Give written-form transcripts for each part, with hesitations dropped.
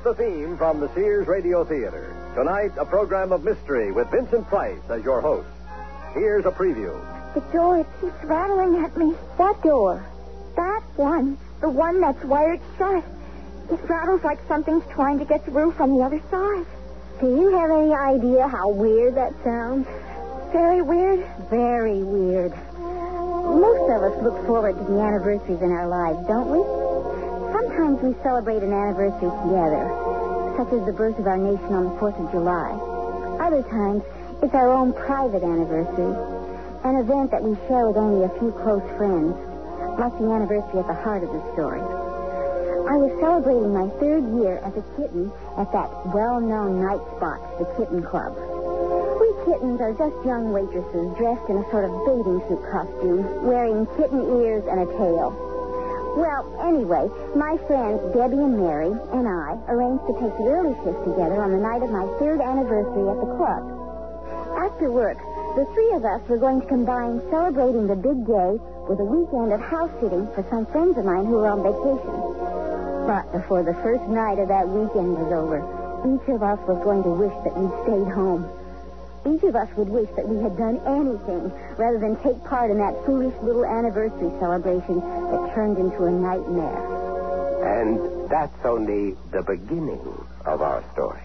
the theme from the Sears Radio Theater. Tonight, a program of mystery with Vincent Price as your host. Here's a preview. The door, it keeps rattling at me. What door? That one. The one that's wired shut. It rattles like something's trying to get through from the other side. Do you have any idea how weird that sounds? Very weird. Very weird. Most of us look forward to the anniversaries in our lives, don't we? Sometimes we celebrate an anniversary together, such as the birth of our nation on the 4th of July. Other times, it's our own private anniversary, an event that we share with only a few close friends, like the anniversary at the heart of the story. I was celebrating my 3rd year as a kitten at that well-known night spot, the Kitten Club. We kittens are just young waitresses dressed in a sort of bathing suit costume, wearing kitten ears and a tail. Well, anyway, my friends Debbie and Mary and I arranged to take the early shift together on the night of my 3rd anniversary at the club. After work, the 3 of us were going to combine celebrating the big day with a weekend of house sitting for some friends of mine who were on vacation. But before the first night of that weekend was over, each of us was going to wish that we'd stayed home. Each of us would wish that we had done anything rather than take part in that foolish little anniversary celebration that turned into a nightmare. And that's only the beginning of our story.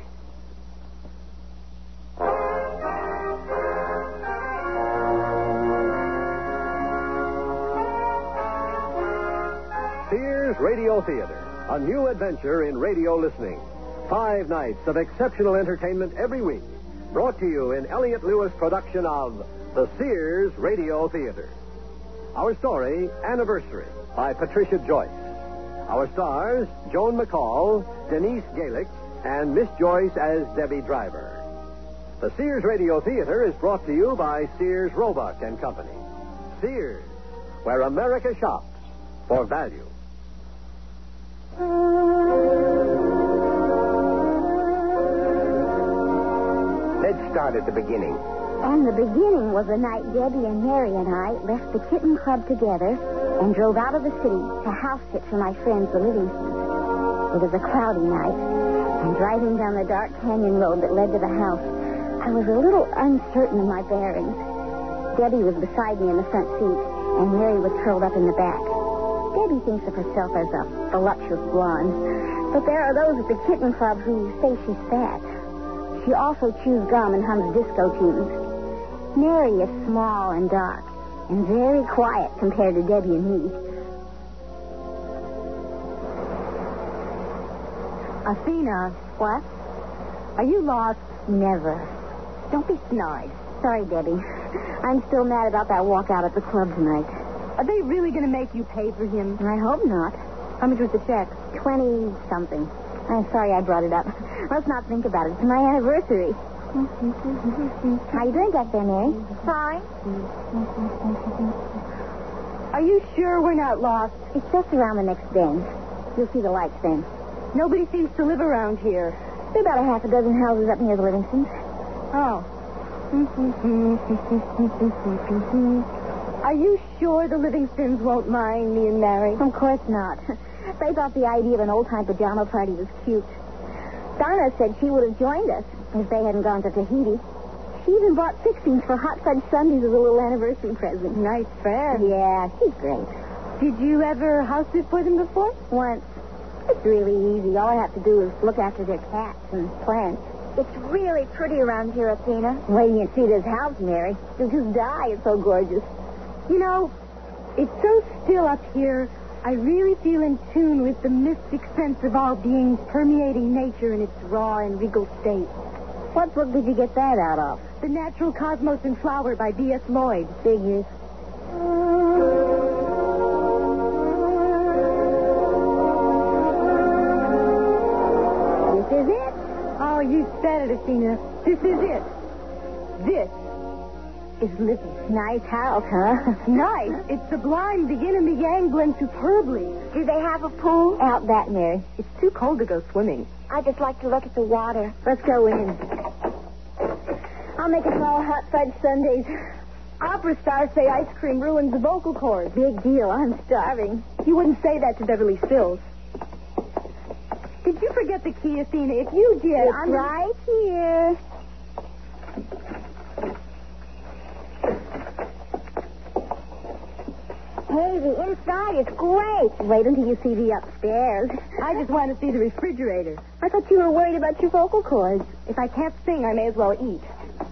Sears Radio Theater, a new adventure in radio listening. 5 nights of exceptional entertainment every week. Brought to you in Elliott Lewis production of the Sears Radio Theater. Our story, Anniversary, by Patricia Joyce. Our stars, Joan McCall, Denise Galick, and Miss Joyce as Debbie Driver. The Sears Radio Theater is brought to you by Sears Roebuck and Company. Sears, where America shops for value. Let's start at the beginning. And the beginning was the night Debbie and Mary and I left the Kitten Club together and drove out of the city to house sit for my friends, the Livingstons. It was a cloudy night, and driving down the dark canyon road that led to the house, I was a little uncertain of my bearings. Debbie was beside me in the front seat, and Mary was curled up in the back. Debbie thinks of herself as a voluptuous blonde, but there are those at the Kitten Club who say she's fat. She also chews gum and hums disco tunes. Mary is small and dark and very quiet compared to Debbie and me. Athena. What? Are you lost? Never. Don't be snide. Sorry, Debbie. I'm still mad about that walkout at the club tonight. Are they really going to make you pay for him? I hope not. How much was the check? 20-something. I'm sorry I brought it up. Let's not think about it. It's my anniversary. How you doing back there, Mary? Fine. Are you sure we're not lost? It's just around the next bend. You'll see the lights then. Nobody seems to live around here. There are about a half a dozen houses up near the Livingstons. Oh. Are you sure the Livingstons won't mind me and Mary? Of course not. They thought the idea of an old-time pajama party was cute. Donna said she would have joined us if they hadn't gone to Tahiti. She even bought fixings for hot fudge sundaes as a little anniversary present. Nice friend. Yeah, she's great. Did you ever house sit for them before? Once. It's really easy. All I have to do is look after their cats and plants. It's really pretty around here, Athena. Wait till you see this house, Mary. You'll just die. It's so gorgeous. You know, it's so still up here. I really feel in tune with the mystic sense of all beings permeating nature in its raw and regal state. What book did you get that out of? The Natural Cosmos and Flower by B.S. Lloyd. Figures. This is it. Oh, you said it, Athena. This is it. This is living. Nice house, huh? Nice. It's sublime. The yin and the yang blend superbly. Do they have a pool? Out back, Mary. It's too cold to go swimming. I just like to look at the water. Let's go in. I'll make us all hot fudge sundaes. Opera stars say ice cream ruins the vocal cords. Big deal. I'm starving. You wouldn't say that to Beverly Stills. Did you forget the key, Athena? If you did, It's right here. Hey, the inside is great. Wait until you see the upstairs. I just want to see the refrigerator. I thought you were worried about your vocal cords. If I can't sing, I may as well eat.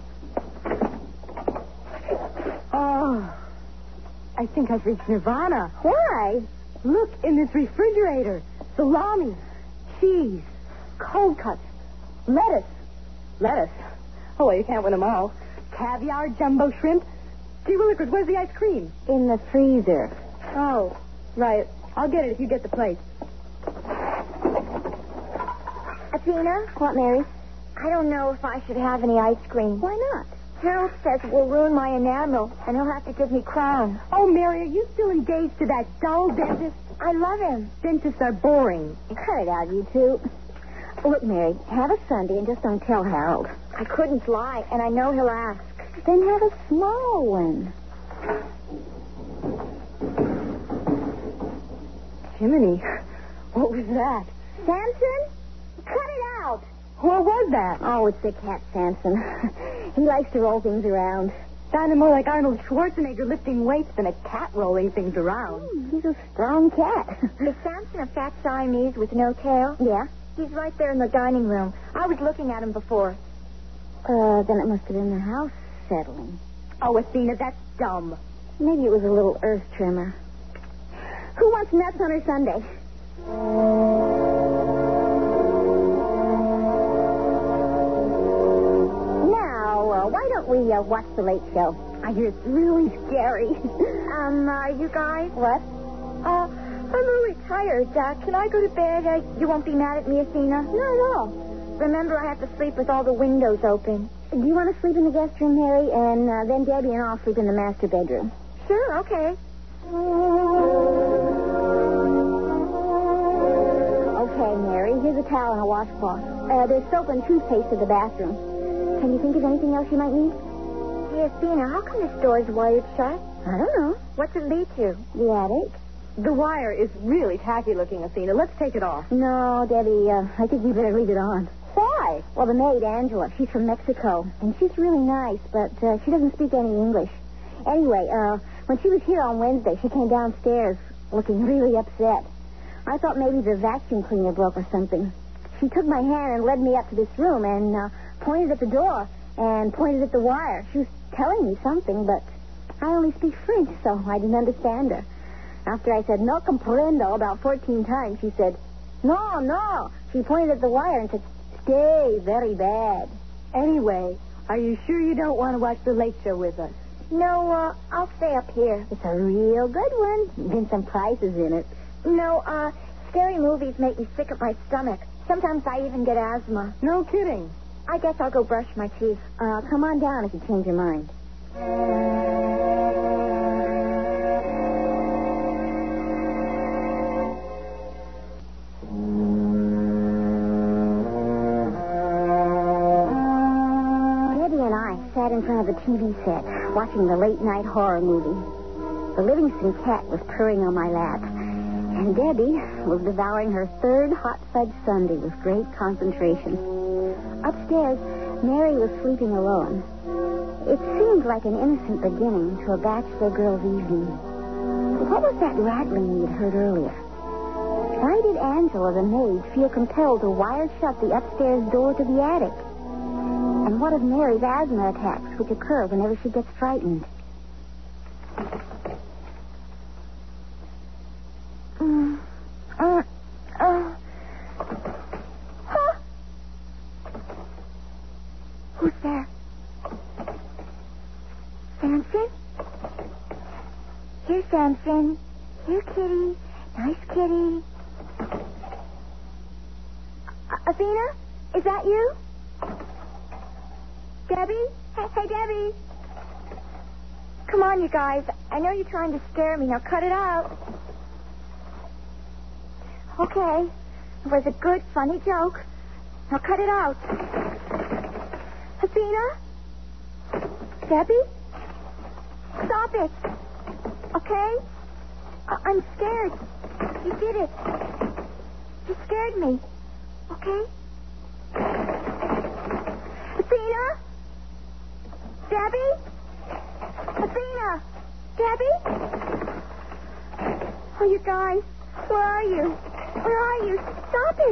Oh, I think I've reached nirvana. Why? Look, in this refrigerator. Salami, cheese, cold cuts, lettuce. Lettuce? Oh, well, you can't win them all. Caviar, jumbo shrimp. Gee willikers, where's the ice cream? In the freezer. Oh, right. I'll get it if you get the plate. Athena? What, Mary? I don't know if I should have any ice cream. Why not? Harold says it will ruin my enamel, and he'll have to give me Crown. Oh, Mary, are you still engaged to that dull dentist? I love him. Dentists are boring. Cut it out, you two. Look, Mary, have a sundae and just don't tell Harold. I couldn't lie, and I know he'll ask. Then have a small one. Jiminy, what was that? Samson? Cut it out. What was that? Oh, it's the cat, Samson. He likes to roll things around. Sounded more like Arnold Schwarzenegger lifting weights than a cat rolling things around. He's a strong cat. Is Samson a fat Siamese with no tail? Yeah? He's right there in the dining room. I was looking at him before. Then it must have been the house settling. Oh, Athena, that's dumb. Maybe it was a little earth trimmer. Who wants nuts on her sundae? Now, why don't we watch The Late Show? I hear it's really scary. Are you guys? What? I'm really tired. Can I go to bed? You won't be mad at me, Athena? Not at all. Remember, I have to sleep with all the windows open. Do you want to sleep in the guest room, Mary? And then Debbie and I'll sleep in the master bedroom. Sure, okay. Okay, Mary. Here's a towel and a washcloth. There's soap and toothpaste in the bathroom. Can you think of anything else you might need? Hey, Athena, how come this door is wired shut? I don't know. What's it lead to? The attic? The wire is really tacky looking, Athena. Let's take it off. No, Debbie, I think we better leave it on. Why? Well, the maid, Angela, she's from Mexico, and she's really nice, but she doesn't speak any English. Anyway, when she was here on Wednesday, she came downstairs looking really upset. I thought maybe the vacuum cleaner broke or something. She took my hand and led me up to this room and pointed at the door and pointed at the wire. She was telling me something, but I only speak French, so I didn't understand her. After I said, no comprendo, about 14 times, she said, no, no. She pointed at the wire and said, stay, very bad. Anyway, are you sure you don't want to watch The Late Show with us? No, I'll stay up here. It's a real good one. Been some prizes in it. No, scary movies make me sick at my stomach. Sometimes I even get asthma. No kidding. I guess I'll go brush my teeth. Come on down if you change your mind. In front of the TV set, watching the late-night horror movie. The Livingston cat was purring on my lap, and Debbie was devouring her third hot fudge sundae with great concentration. Upstairs, Mary was sleeping alone. It seemed like an innocent beginning to a bachelor girl's evening. But what was that rattling we had heard earlier? Why did Angela, the maid, feel compelled to wire shut the upstairs door to the attic? And what of Mary's asthma attacks, which occur whenever she gets frightened? Who's there? Samson? Here, Samson. Here, kitty. Nice kitty. Athena? Is that you? Debbie? Hey, Debbie. Come on, you guys. I know you're trying to scare me. Now cut it out. Okay. It was a good, funny joke. Now cut it out. Athena? Debbie? Stop it. Okay? I'm scared. You did it. You scared me. Okay. Athena? Debbie? Athena? Debbie? Oh, you guys. Where are you? Where are you? Stop it.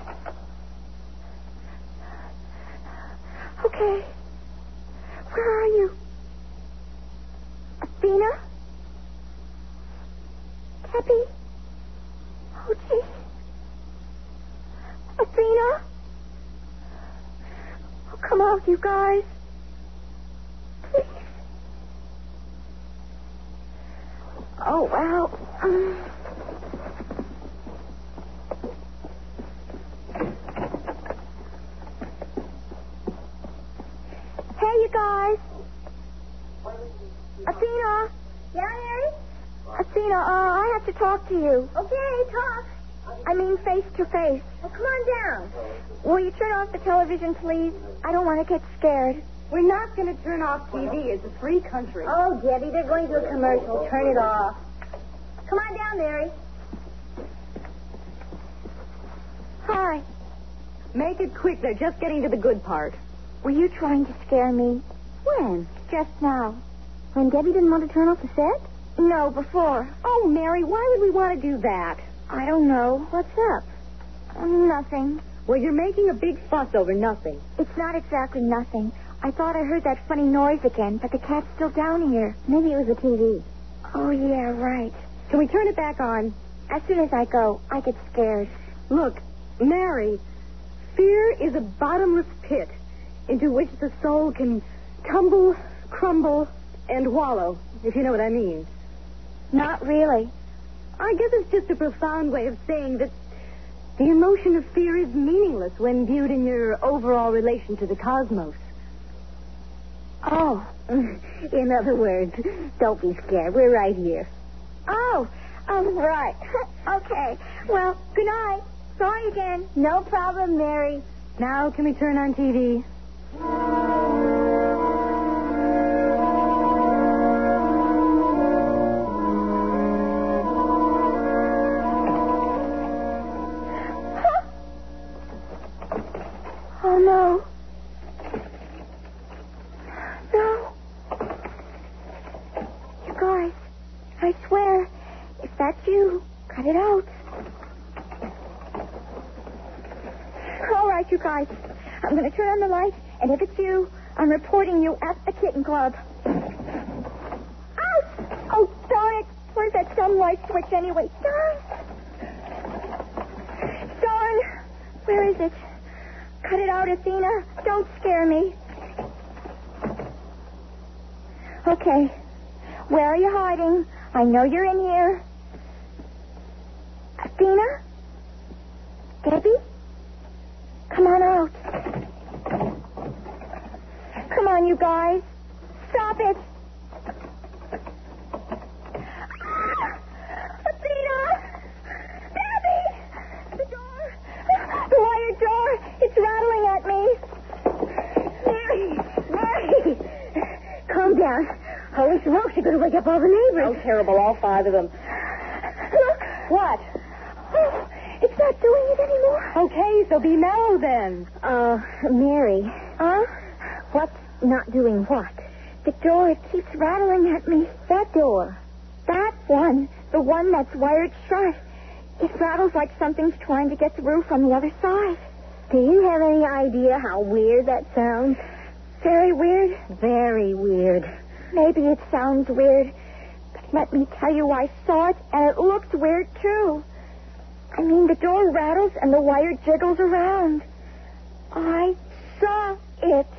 Okay. Where are you? Athena? Debbie? Oh, gee. Athena? Oh, come out, you guys. Please. Oh, wow. Hey, you guys. Athena? Yeah, Mary? Athena, I have to talk to you. Okay, talk. I mean face to face. Well, come on down. Will you turn off the television, please? I don't want to get scared. We're not going to turn off TV. It's a free country. Oh, Debbie, they're going to a commercial. Turn it off. Come on down, Mary. Hi. Make it quick. They're just getting to the good part. Were you trying to scare me? When? Just now. When Debbie didn't want to turn off the set? No, before. Oh, Mary, why would we want to do that? I don't know. What's up? Nothing. Well, you're making a big fuss over nothing. It's not exactly nothing. I thought I heard that funny noise again, but the cat's still down here. Maybe it was the TV. Oh, yeah, right. Can we turn it back on? As soon as I go, I get scared. Look, Mary, fear is a bottomless pit into which the soul can tumble, crumble, and wallow, if you know what I mean. Not really. I guess it's just a profound way of saying that the emotion of fear is meaningless when viewed in your overall relation to the cosmos. Oh. In other words, don't be scared. We're right here. Oh, right. Okay. Well, good night. Sorry again. No problem, Mary. Now, can we turn on TV? Oh, no. No. You guys, I swear, if that's you, cut it out. All right, you guys. I'm going to turn on the light, and if it's you, I'm reporting you at the kitten club. Ouch! Oh, darn it. Where's that sunlight switch anyway? Darn. Darn. Where is it? Cut it out, Athena. Don't scare me. Okay. Where are you hiding? I know you're in here. Athena? Debbie? Come on out. Come on, you guys. Stop it. Athena! Debbie! The door! The wire door! It's rattling at me. Mary! Calm down. Holy smokes, you're going to wake up all the neighbors. Oh, terrible, all five of them. Look! What? Oh, it's not doing it anymore. Okay, so be mellow then. Mary. Huh? What's not doing what? The door, it keeps rattling at me. That door. That one. The one that's wired shut. It rattles like something's trying to get through from the other side. Do you have any idea how weird that sounds? Very weird. Very weird. Maybe it sounds weird, but let me tell you, I saw it, and it looks weird, too. I mean, the door rattles and the wire jiggles around. I saw it.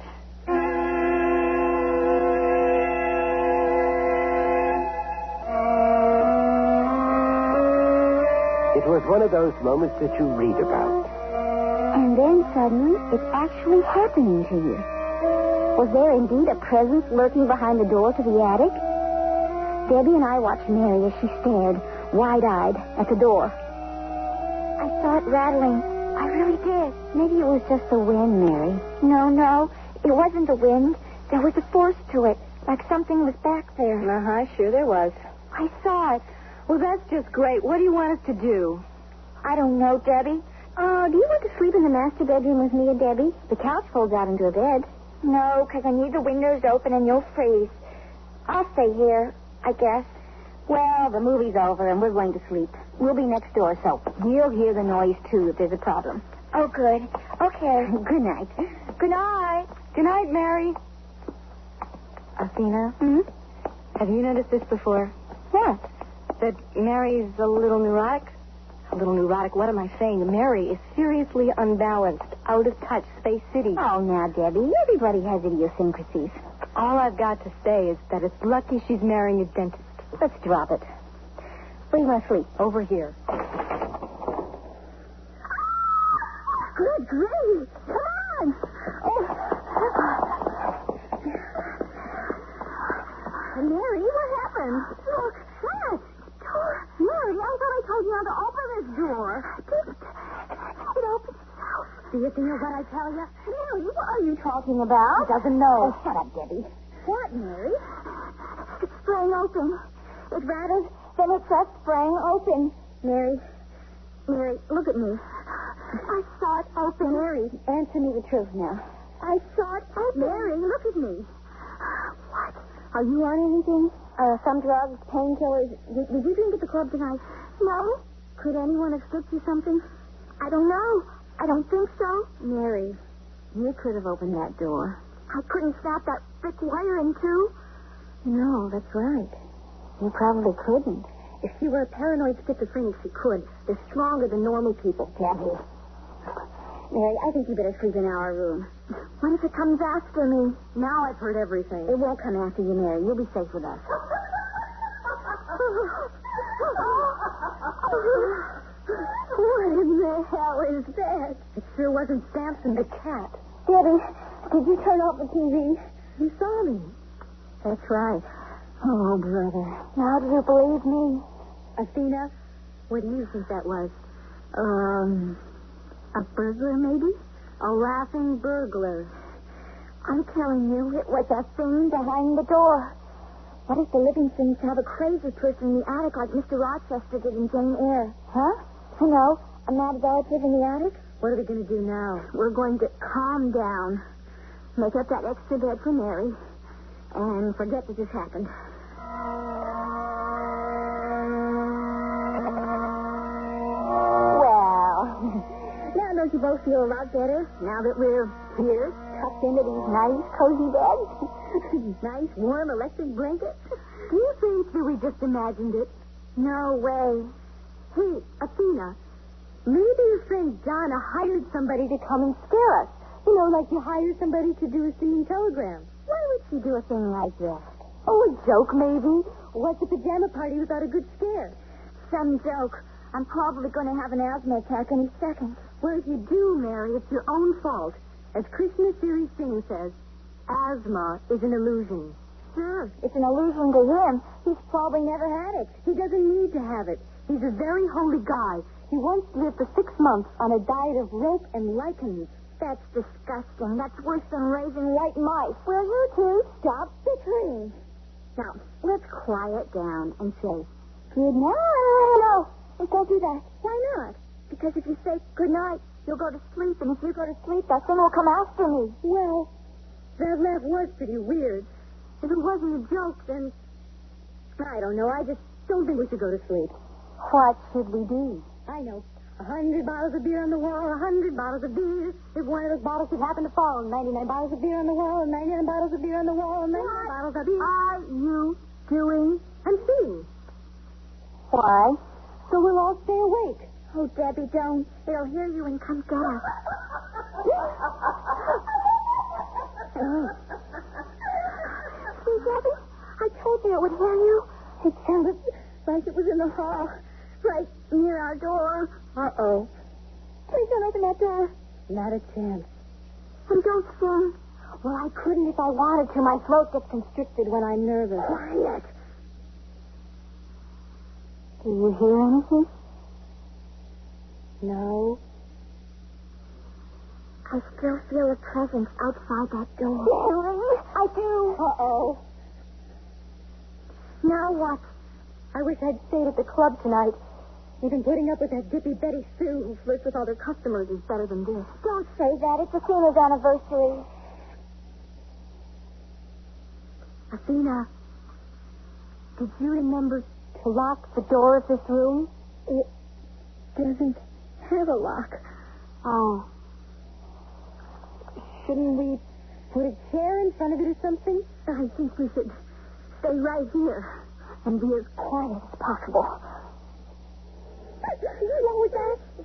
It was one of those moments that you read about. And then suddenly, it's actually happening to you. Was there indeed a presence lurking behind the door to the attic? Debbie and I watched Mary as she stared, wide-eyed, at the door. I saw it rattling. I really did. Maybe it was just the wind, Mary. No. It wasn't the wind. There was a force to it, like something was back there. Uh-huh, sure there was. I saw it. Well, that's just great. What do you want us to do? I don't know, Debbie. Do you want to sleep in the master bedroom with me and Debbie? The couch folds out into a bed. No, because I need the windows open and you'll freeze. I'll stay here, I guess. Well, the movie's over and we're going to sleep. We'll be next door, so you'll hear the noise, too, if there's a problem. Oh, good. Okay. Good night. Good night. Good night, Mary. Athena, have you noticed this before? What? That Mary's a little neurotic? A little neurotic? What am I saying? Mary is seriously unbalanced, out of touch, Space City. Oh, now, Debbie, everybody has idiosyncrasies. All I've got to say is that it's lucky she's marrying a dentist. Let's drop it. Where do you want to sleep? Over here. Good grief. Come on. Oh. Mary, what happened? Look, that door. Mary, I thought I told you how to open this door. It opens itself. Do you think of what I tell you? Mary, what are you talking about? He doesn't know. Oh, shut up, Debbie. What, Mary? It's sprang open. It rattled, then it just sprang open. Mary, look at me. I saw it open. Mary, answer me the truth now. I saw it open. Mary, look at me. What? Are you on anything? Some drugs, painkillers. Did you drink at the club tonight? No. Could anyone have slipped you something? I don't know. I don't think so. Mary, you could have opened that door. I couldn't snap that thick wire in two. No, that's right. You probably couldn't. If she were a paranoid schizophrenic, she could. They're stronger than normal people. Debbie. Mary, I think you better sleep in our room. What if it comes after me? Now I've heard everything. It won't come after you, Mary. You'll be safe with us. What in the hell is that? It sure wasn't Samson the cat. Debbie, did you turn off the TV? You saw me. That's right. Oh, brother. Now do you believe me? Athena, what do you think that was? A burglar, maybe? A laughing burglar. I'm telling you, it was a thing behind the door. What if the living things have a crazy person in the attic like Mr. Rochester did in Jane Eyre? Huh? You know, a mad relative in the attic? What are we going to do now? We're going to calm down, make up that extra bed for Mary, and forget that this happened. Now, don't you both feel a lot better now that we're here, tucked into these nice, cozy beds? Nice, warm electric blankets? Do you think that we just imagined it? No way. Hey, Athena, maybe your friend Donna hired somebody to come and scare us. You know, like you hire somebody to do a singing telegram. Why would she do a thing like that? Oh, a joke, maybe. What's a pajama party without a good scare? Some joke. I'm probably going to have an asthma attack any second. Well, if you do, Mary, it's your own fault. As Krishna Siri Singh says, asthma is an illusion. Sure, it's an illusion to him. He's probably never had it. He doesn't need to have it. He's a very holy guy. He once lived for 6 months on a diet of rope and lichens. That's disgusting. That's worse than raising white mice. Will you two stop bickering? Now, let's quiet down and say, good night. No, don't do that. Why not? Because if you say good night, you'll go to sleep, and if you go to sleep, that thing will come after me. Well, that laugh was pretty weird. If it wasn't a joke, then I don't know. I just don't think we should go to sleep. What should we do? I know. 100 bottles of beer on the wall, 100 bottles of beer. If one of those bottles should happen to fall, 99 bottles of beer on the wall, 99 bottles of beer on the wall, 99 bottles of beer. What are you doing? I'm singing. Why? So we'll all stay awake. Oh, Debbie, don't. It'll hear you and come get us. See, Debbie? I told you it would hear you. It sounded like it was in the hall. Right near our door. Uh-oh. Please don't open that door. Not a chance. And don't sing. Well, I couldn't if I wanted to. My throat gets constricted when I'm nervous. Quiet. Do you hear anything? No. I still feel a presence outside that door. Mary, I do. Uh-oh. Now what? I wish I'd stayed at the club tonight. Even putting up with that dippy Betty Sue who flirts with all their customers is better than this. Don't say that. It's Athena's anniversary. Athena, did you remember to lock the door of this room? It doesn't have a lock. Oh. Shouldn't we put a chair in front of it or something? I think we should stay right here and be as quiet as possible. What was that?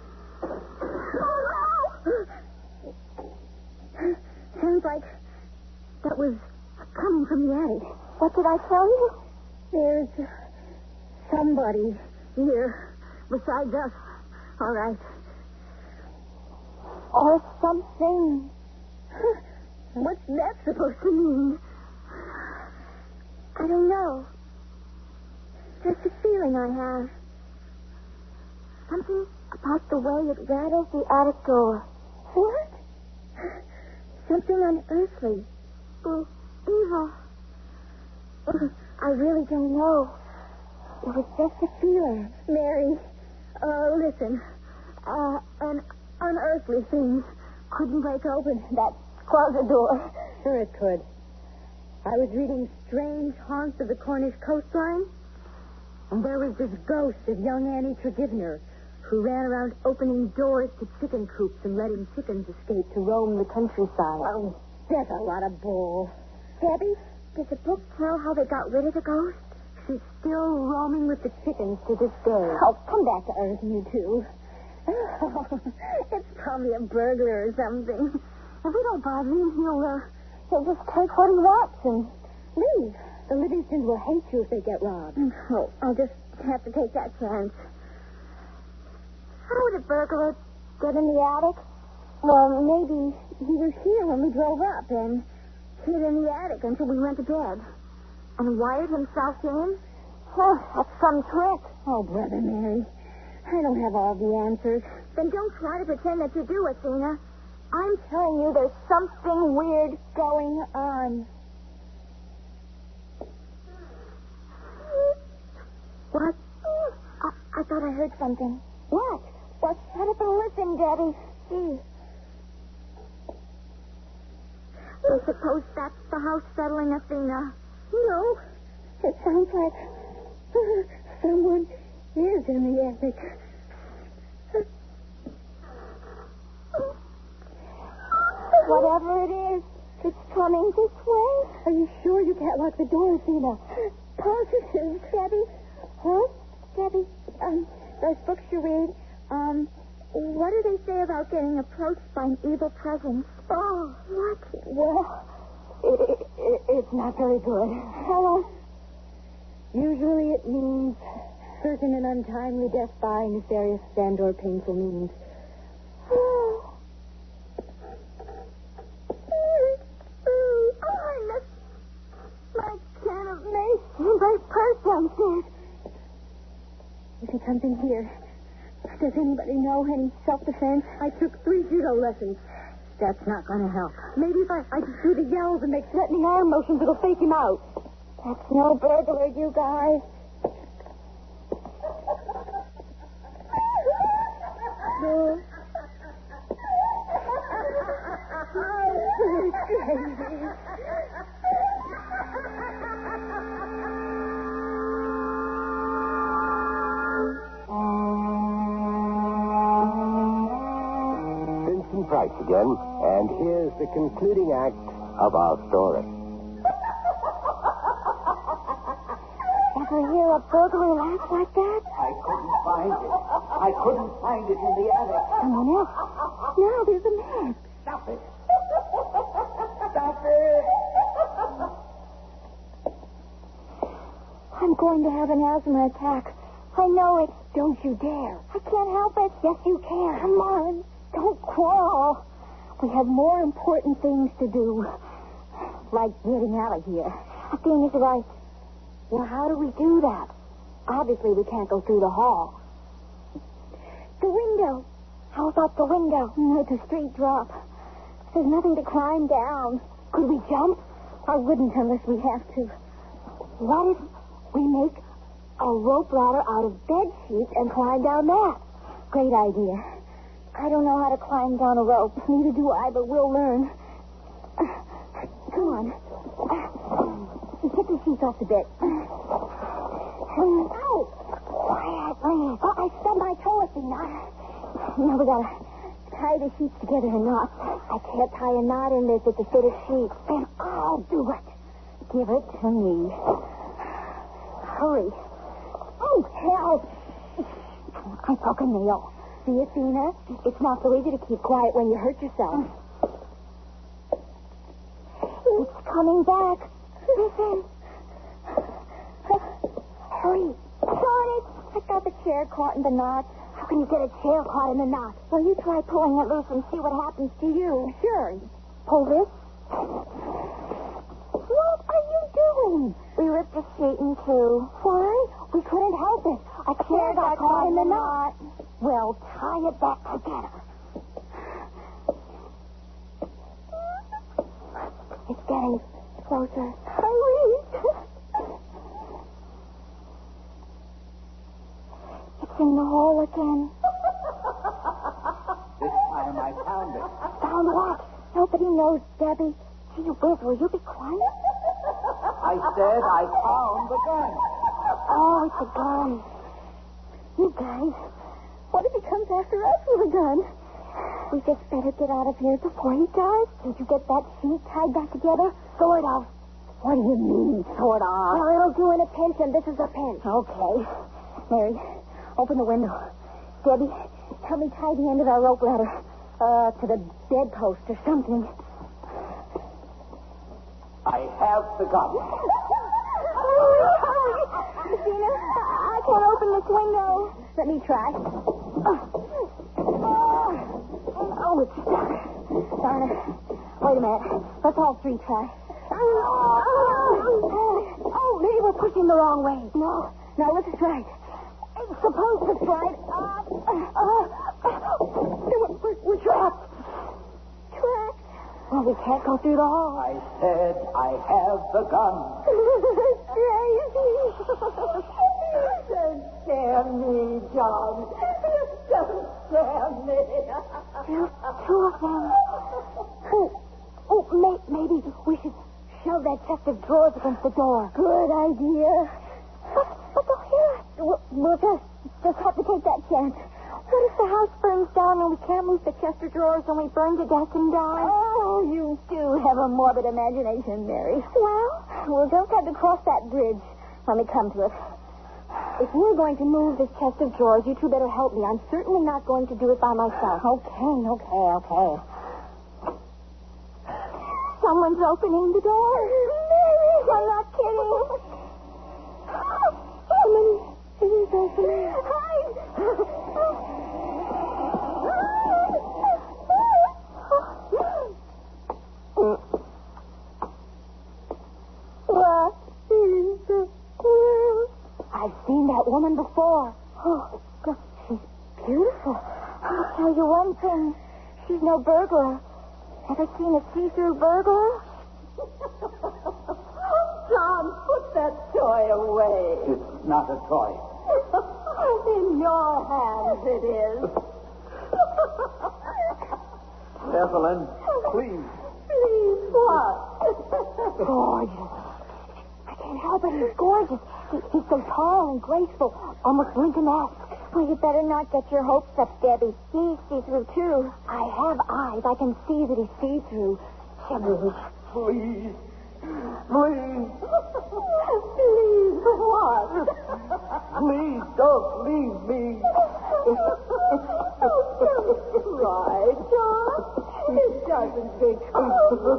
Oh, no! Sounds like that was coming from the attic. What did I tell you? There's somebody here besides us. All right. Or something. What's that supposed to mean? I don't know. Just a feeling I have. Something about the way it rattles the attic door. What? Something unearthly. Or evil. I really don't know. It was just a feeling. Mary, listen. An unearthly thing couldn't break open that closet door. Sure it could. I was reading Strange Haunts of the Cornish Coastline, and there was this ghost of young Annie Tregivener who ran around opening doors to chicken coops and letting chickens escape to roam the countryside. Oh, that's a lot of bull. Debbie, does the book tell how they got rid of the ghost? She's still roaming with the chickens to this day. Oh, come back to Earth, you two. It's probably a burglar or something. If we don't bother him, he'll just take what he wants and leave. The Livingstons will hate you if they get robbed. Oh, I'll just have to take that chance. How would a burglar get in the attic? Well, maybe he was here when we drove up and hid in the attic until we went to bed. And wired himself in? Oh, that's some trick. Oh, Brother Mary, I don't have all the answers. Then don't try to pretend that you do, Athena. I'm telling you there's something weird going on. What? I thought I heard something. What? Well, shut up and listen, Daddy. See. I suppose that's the house settling, Athena. No. It sounds like someone is in the attic. Whatever it is, it's coming this way. Are you sure you can't lock the door, Athena? Positive, Debbie. Huh? Debbie, those books you read, what do they say about getting approached by an evil presence? Oh, what? Well, it's not very good. Tell us. Usually it means certain and untimely death by nefarious and/or painful means. Oh, I left my can of mace in my purse downstairs. You see something here? Does anybody know any self-defense? I took 3 judo lessons. That's not going to help. Maybe if I just do the yells and make threatening arm motions, it'll fake him out. That's no burglar, you guys. Vincent Price again, and here's the concluding act of our story. Ever hear a burglar laugh like that? I couldn't find it. I couldn't find it in the attic. Someone else. Now there's a man. Stop it. Stop it. I'm going to have an asthma attack. I know it. Don't you dare. I can't help it. Yes, you can. Come on. Don't quarrel. We have more important things to do. Like getting out of here. Athena's right. Well, how do we do that? Obviously, we can't go through the hall. The window. How about the window? No, it's a straight drop. There's nothing to climb down. Could we jump? I wouldn't unless we have to. What if we make a rope ladder out of bed sheets and climb down that. Great idea. I don't know how to climb down a rope. Neither do I, but we'll learn. Come on. Get the sheets off the bed. Ow! Quiet. I stubbed my toe, Athena. Now we gotta tie the sheets together in knots. I can't tie a knot in this at the fitted sheet. Then I'll do it. Give it to me. Hurry. Oh, hell. I broke a nail. See, Athena? It's not so easy to keep quiet when you hurt yourself. It's coming back. Listen. Hurry. Got it. I got the chair caught in the knot. How can you get a chair caught in the knot? Well, you try pulling it loose and see what happens to you. Sure. Pull this. What are you doing? We ripped the sheet in two. Why? We couldn't help it. A chair got caught in the knot. Well, tie it back together. It's getting closer. Hurry! It's in the hole again. This time I found it. Found what? Nobody knows, Debbie. Gee whiz, will you be quiet? I said I found the gun. Oh, it's a gun. You guys, what if he comes after us with a gun? We just better get out of here before he does. Did you get that sheet tied back together? Sort of. What do you mean, sort of? Well, it'll do in a pinch, and this is a pinch. Okay. Mary, open the window. Debbie, help me tie the end of our rope ladder to the bedpost or something. I have the gun. Hurry! Christina, I can't open this window. Let me try. Oh, it's stuck. Darn it. Wait a minute. Let's all three try. Oh, maybe we're pushing the wrong way. No, this is right. It's supposed to slide up. We're trapped. Trapped? Well, we can't go through the hall. I said I have the gun. Crazy. Don't scare me, John. Don't scare me. Two of them. Maybe we should shove that chest of drawers against the door. Good idea. But they'll hear us. We'll just have to take that chance. What if the house burns down and we can't move the chest of drawers and we burn to death and die? Oh, you do have a morbid imagination, Mary. Well, we'll just have to cross that bridge when we come to it. If we're going to move this chest of drawers, you two better help me. I'm certainly not going to do it by myself. Okay. Someone's opening the door. Mary! I'm not kidding. Someone is opening. Hide! What is the world? I've seen that woman before. Oh, she's beautiful. I'll tell you one thing. She's no burglar. Ever seen a see-through burglar? John, put that toy away. It's not a toy. In your hands it is. Evelyn, please. Please, what? Gorgeous. I can't help it. He's gorgeous. He's so tall and graceful, almost Lincoln-esque. Well, you better not get your hopes up, Debbie. He's see-through, too. I have eyes. I can see that he's see-through. Please. Please, what? Please don't leave me. Right, John? It doesn't become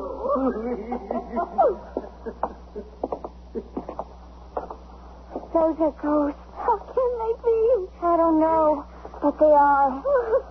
Those are ghosts. How can they be? I don't know, but they are.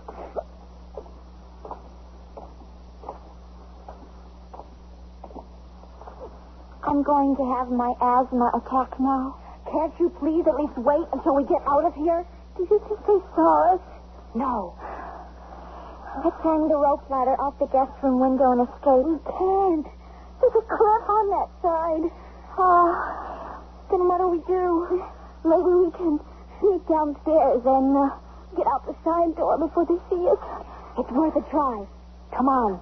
I'm going to have my asthma attack now. Can't you please at least wait until we get out of here? Did you think they saw us? No. Let's hang the rope ladder off the guest room window and escape. We can't. There's a cliff on that side. Then what do we do? Maybe we can sneak downstairs and get out the side door before they see us. It's worth a try. Come on.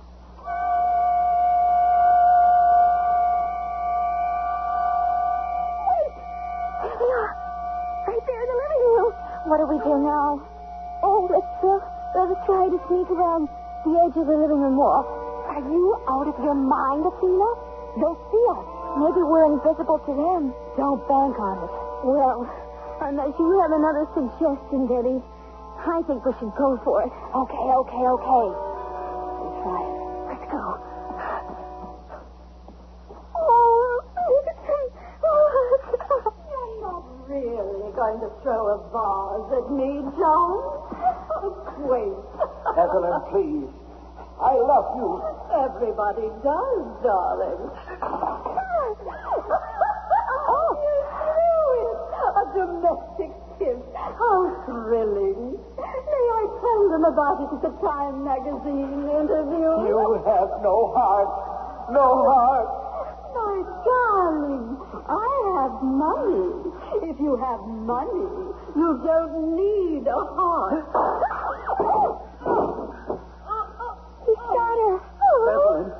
Wait! There they are. Right there in the living room. What do we do now? Oh, let's try to sneak around the edge of the living room wall. Are you out of your mind, Athena? They'll see us. Maybe we're invisible to them. Don't bank on it. Well, unless you have another suggestion, Debbie, I think we should go for it. Okay. We'll try it. Let's go. You're not really going to throw a vase at me, John? Wait. Evelyn, please. I love you. Everybody does, darling. Oh, you knew it. A domestic kiss. How thrilling. May I tell them about it at the Time magazine interview? You have no heart. No heart. My darling, I have money. If you have money, you don't need a heart. He shot her. Evelyn.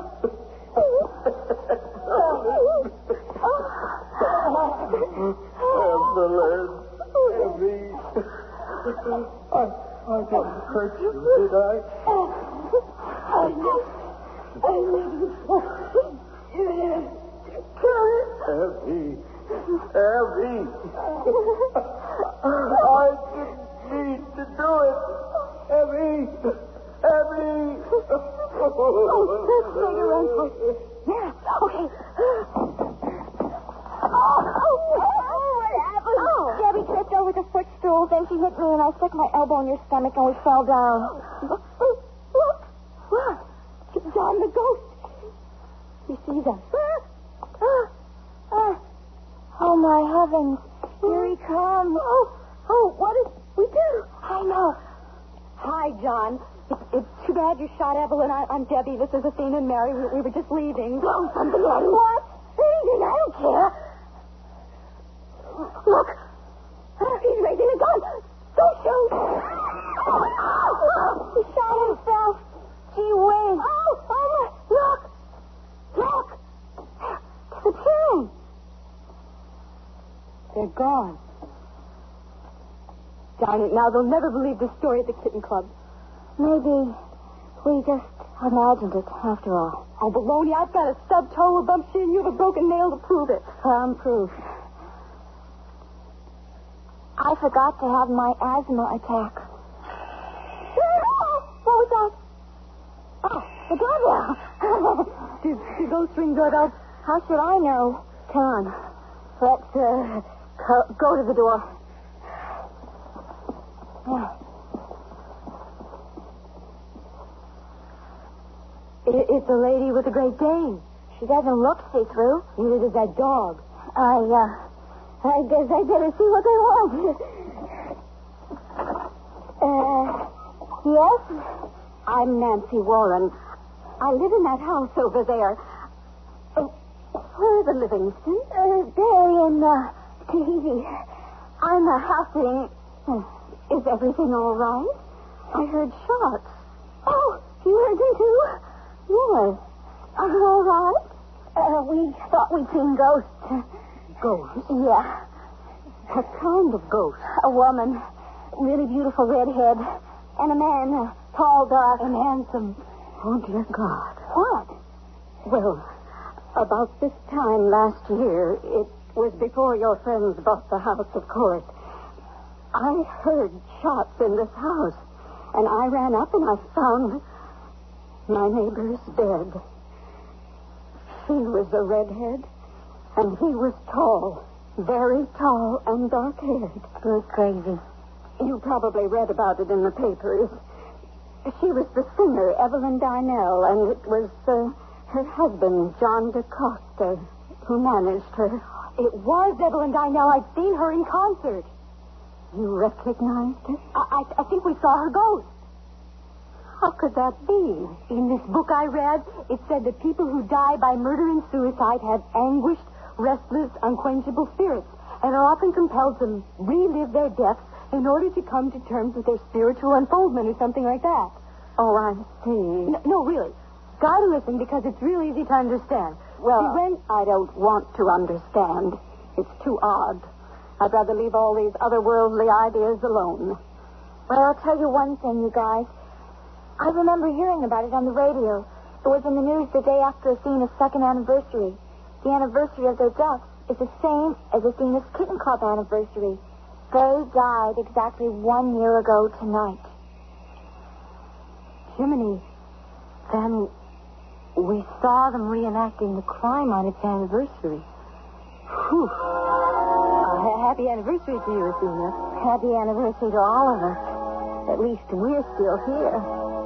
Evelyn. Evie. I didn't hurt you, did Evie. Evie. I didn't mean to do it. Evie. Let's make a run for it. Yeah, okay. What happened? Debbie tripped over the footstool, then she hit me, and I stuck my elbow in your stomach, and we fell down. Look! John the ghost. He sees us. Oh, my heavens. Here he comes. Oh, what did we do? I know. Hi, John. It's too bad you shot Evelyn. I'm Debbie. This is Athena and Mary. We were just leaving. Oh, something like what? Anything, I don't care. Look. He's raising a gun. Don't shoot. He shot himself. Gee whiz. Oh, look. Disappearing. They're gone. Darn it, now they'll never believe the story at the Kitten Club. Maybe we just imagined it after all. Oh, baloney, I've got a stub toe, a bump shin, you have a broken nail to prove it. Proof. I forgot to have my asthma attack. What was that? Oh, the doorbell. Do ghosts ring doorbells? How should I know? Come on. Let's go to the door. It's the lady with the Great Dane. She doesn't look see-through. Neither does that dog. I guess I better see what they want. Yes? I'm Nancy Warren. I live in that house over there. Where are the Livingstons? They're in Tahiti. I'm house sitting. Is everything all right? I heard shots. Oh, you heard them too? Yes. Are you all right? We thought we'd seen ghosts. Ghosts? Yeah. What kind of ghost? A woman. Really beautiful redhead. And a man, tall, dark. And handsome. Oh, dear God. What? Well, about this time last year, it was before your friends bought the house, of course. I heard shots in this house, and I ran up and I found my neighbor's dead. She was a redhead, and he was tall, very tall and dark-haired. Good crazy. You probably read about it in the papers. She was the singer, Evelyn Darnell, and it was her husband, John DeCosta, who managed her. It was Evelyn Darnell. I'd seen her in concert. You recognized her? I think we saw her ghost. How could that be? In this book I read, it said that people who die by murder and suicide have anguished, restless, unquenchable spirits. and are often compelled to relive their deaths in order to come to terms with their spiritual unfoldment or something like that. Oh, I see. No, really. Try to listen because it's really easy to understand. Well, I don't want to understand. It's too odd. I'd rather leave all these otherworldly ideas alone. Well, I'll tell you one thing, you guys. I remember hearing about it on the radio. It was in the news the day after Athena's second anniversary. The anniversary of their death is the same as Athena's Kitten Club anniversary. They died exactly 1 year ago tonight. Jiminy, then we saw them reenacting the crime on its anniversary. Whew. Happy anniversary to you, Athena. Happy anniversary to all of us. At least we're still here.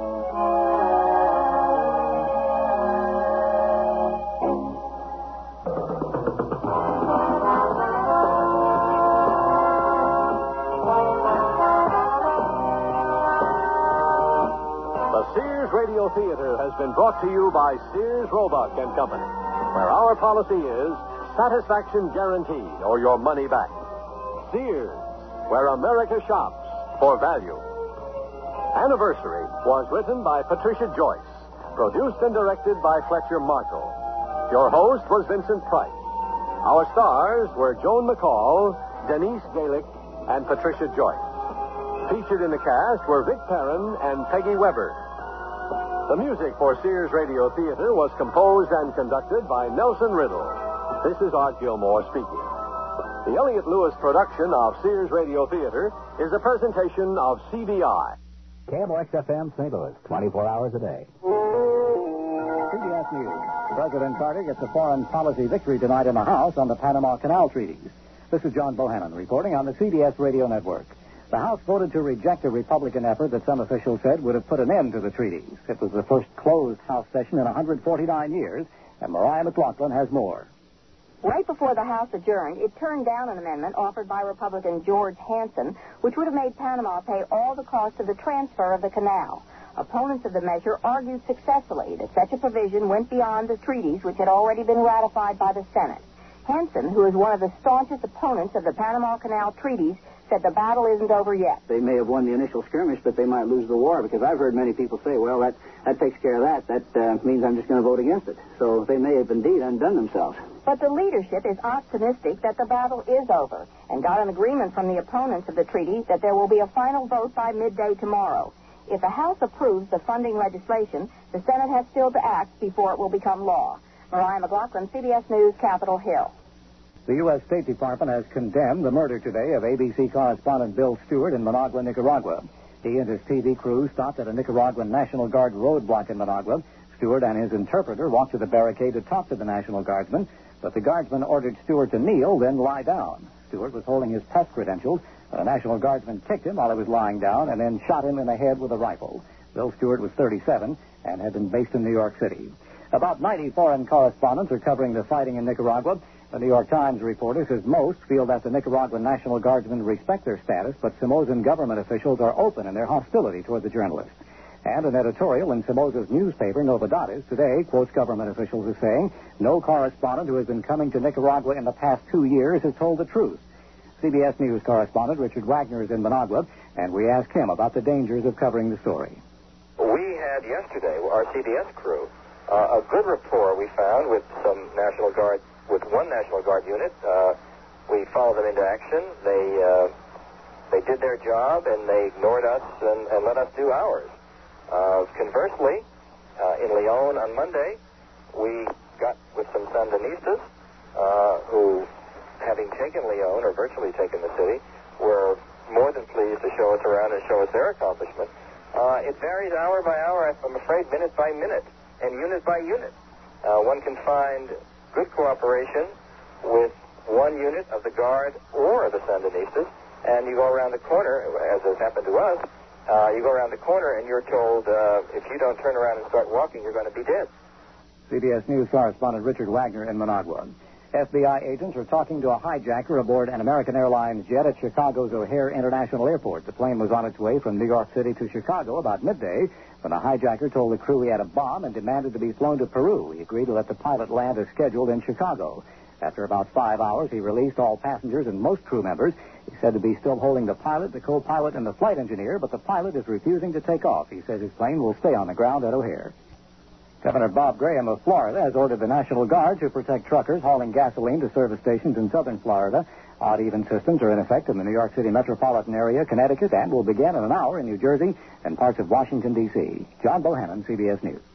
The Sears Radio Theater has been brought to you by Sears Roebuck and Company, where our policy is satisfaction guaranteed or your money back. Sears, where America shops for value. Anniversary was written by Patricia Joyce, produced and directed by Fletcher Marshall. Your host was Vincent Price. Our stars were Joan McCall, Denise Galick, and Patricia Joyce. Featured in the cast were Vic Perrin and Peggy Weber. The music for Sears Radio Theater was composed and conducted by Nelson Riddle. This is Art Gilmore speaking. The Elliott Lewis production of Sears Radio Theater is a presentation of CBI. KMOX-FM St. Louis, 24 hours a day. CBS News. President Carter gets a foreign policy victory tonight in the House on the Panama Canal treaties. This is John Bohannon reporting on the CBS Radio Network. The House voted to reject a Republican effort that some officials said would have put an end to the treaties. It was the first closed House session in 149 years, and Mariah McLaughlin has more. Right before the House adjourned, it turned down an amendment offered by Republican George Hansen, which would have made Panama pay all the cost of the transfer of the canal. Opponents of the measure argued successfully that such a provision went beyond the treaties which had already been ratified by the Senate. Hansen, who is one of the staunchest opponents of the Panama Canal treaties, said the battle isn't over yet. They may have won the initial skirmish, but they might lose the war, because I've heard many people say, well, that takes care of that. That means I'm just going to vote against it. So they may have indeed undone themselves. But the leadership is optimistic that the battle is over and got an agreement from the opponents of the treaty that there will be a final vote by midday tomorrow. If the House approves the funding legislation, the Senate has still to act before it will become law. Mariah McLaughlin, CBS News, Capitol Hill. The U.S. State Department has condemned the murder today of ABC correspondent Bill Stewart in Managua, Nicaragua. He and his TV crew stopped at a Nicaraguan National Guard roadblock in Managua. Stewart and his interpreter walked to the barricade to talk to the National Guardsmen, but the Guardsman ordered Stewart to kneel, then lie down. Stewart was holding his test credentials, and a National Guardsman kicked him while he was lying down and then shot him in the head with a rifle. Bill Stewart was 37 and had been based in New York City. About 90 foreign correspondents are covering the fighting in Nicaragua. The New York Times reporter says most feel that the Nicaraguan National Guardsmen respect their status, but Somoza's government officials are open in their hostility toward the journalists. And an editorial in Somoza's newspaper, Novedades, today quotes government officials as saying, no correspondent who has been coming to Nicaragua in the past 2 years has told the truth. CBS News correspondent Richard Wagner is in Managua, and we asked him about the dangers of covering the story. We had yesterday, our CBS crew, a good rapport we found with some National Guard, with one National Guard unit. We followed them into action. They did their job, and they ignored us and let us do ours. Conversely, in Leon on Monday, we got with some Sandinistas who, having taken Leon, or virtually taken the city, were more than pleased to show us around and show us their accomplishment. It varies hour by hour, I'm afraid, minute by minute, and unit by unit. One can find good cooperation with one unit of the Guard or the Sandinistas, and you go around the corner, as has happened to us, you go around the corner and you're told if you don't turn around and start walking, you're going to be dead. CBS News correspondent Richard Wagner in Managua. FBI agents are talking to a hijacker aboard an American Airlines jet at Chicago's O'Hare International Airport. The plane was on its way from New York City to Chicago about midday when a hijacker told the crew he had a bomb and demanded to be flown to Peru. He agreed to let the pilot land as scheduled in Chicago. After about 5 hours, he released all passengers and most crew members. He's said to be still holding the pilot, the co-pilot, and the flight engineer, but the pilot is refusing to take off. He says his plane will stay on the ground at O'Hare. Governor Bob Graham of Florida has ordered the National Guard to protect truckers hauling gasoline to service stations in southern Florida. Odd-even systems are in effect in the New York City metropolitan area, Connecticut, and will begin in an hour in New Jersey and parts of Washington, D.C. John Bohannon, CBS News.